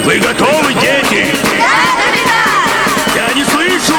Вы готовы, дети? Я не слышу!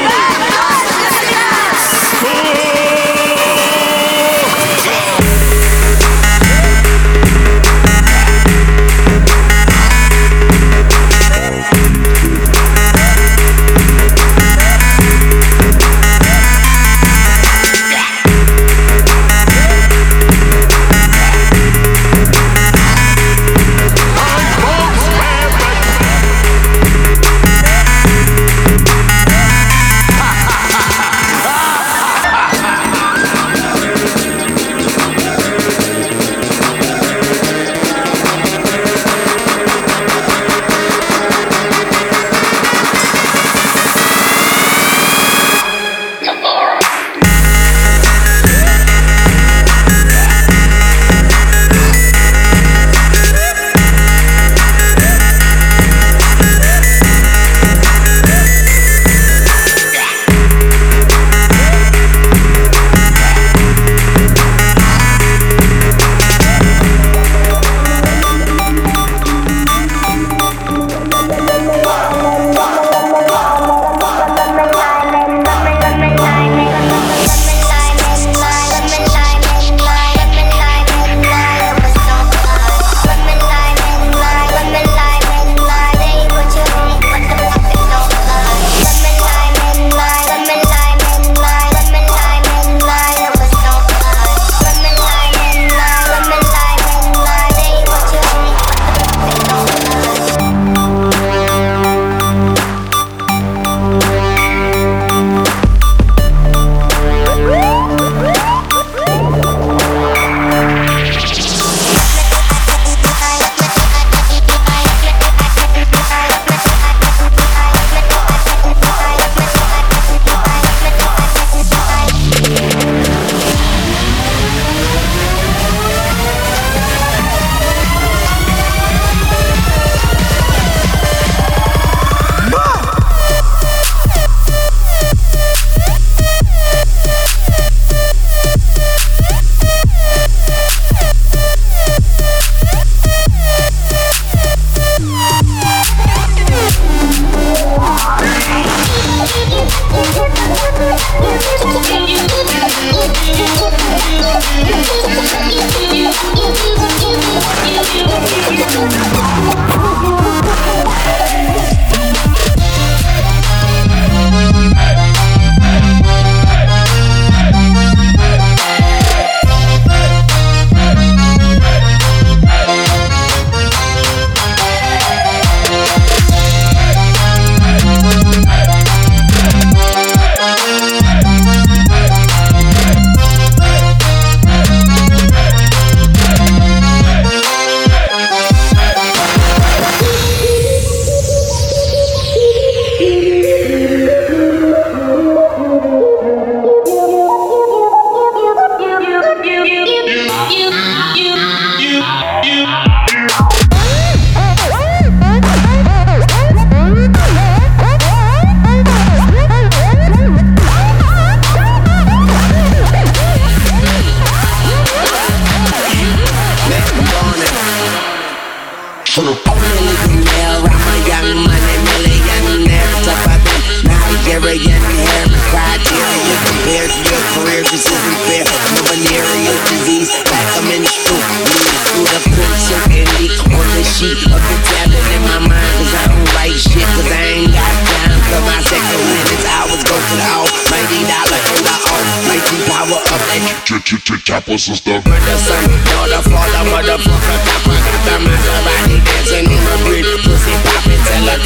Nigerian hair criteria compared to your career, this is unfair. I'm a venereal disease, like I'm in the street. Through the pencil and leak on the sheet of the tablet in my mind, cause I don't write shit, cause I ain't got time for my second minutes. Hours go to the almighty dollar in the almighty power of that Chopper sister. Mother son, daughter, father, motherfucker, copper. The Maserati dancing in the bridge, pussy poppin', tell her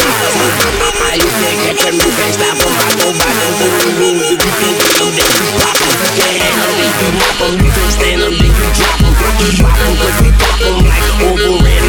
you can't catch him, you can't stop him. I go by them three rules, if you think you know that you pop him. You can't handle it, you mop him, you can't stand him, then you drop him. You drop him, cause we pop him like Wolverine.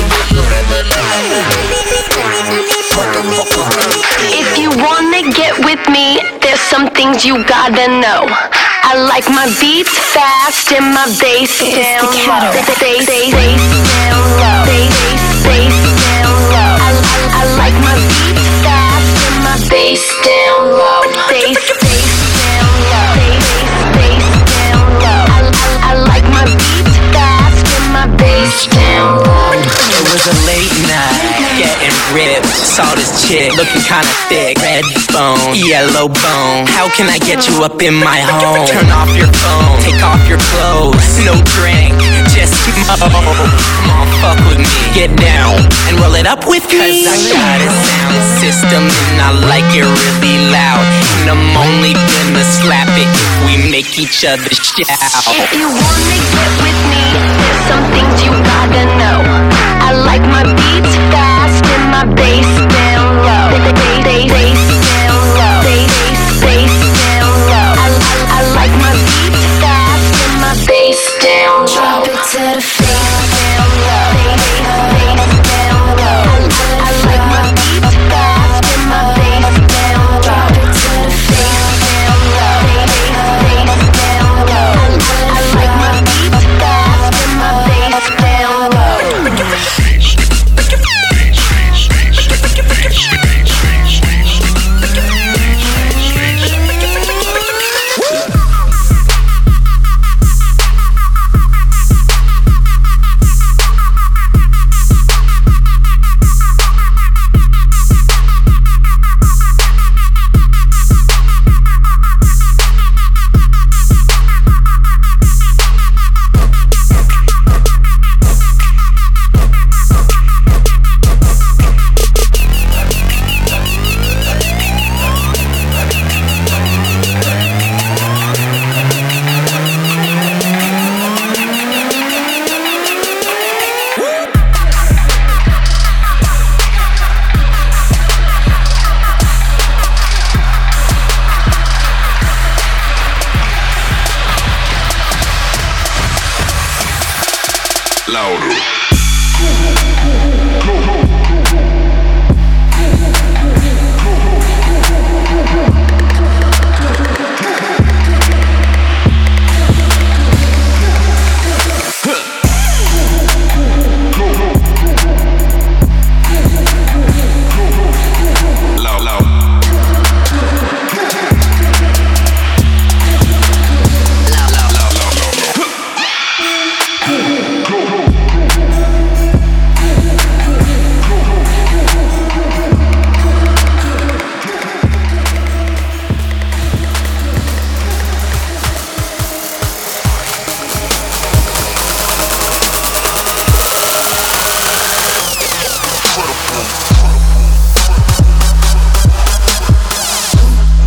If you wanna get with me, there's some things you gotta know. I like my beats fast and my bass down low. Bass down low. Bass down low. I like my beats fast and my bass down low. Bass down low. Bass down low. I like my beats fast and my bass down low. was a late night, getting ripped. Saw this chick, looking kinda thick. Red bone, yellow bone. How can I get you up in my home? Turn off your phone, take off your clothes. No drink, just mo. Come on, fuck with me. Get down and roll it up with me. Cause I got a sound system and I like it really loud. And I'm only gonna slap it if we make each other shout. If you wanna get with me, there's some things you gotta know. I like my beats fast and my bass down low. Bass down low. Bass down low. I like my beats fast and my bass down low. Drop it to the face down low. Bass down low. I like my beats fast and my bass down low. Drop it to the face down low. Bass down low. I like my beats fast and my bass down low. Louder.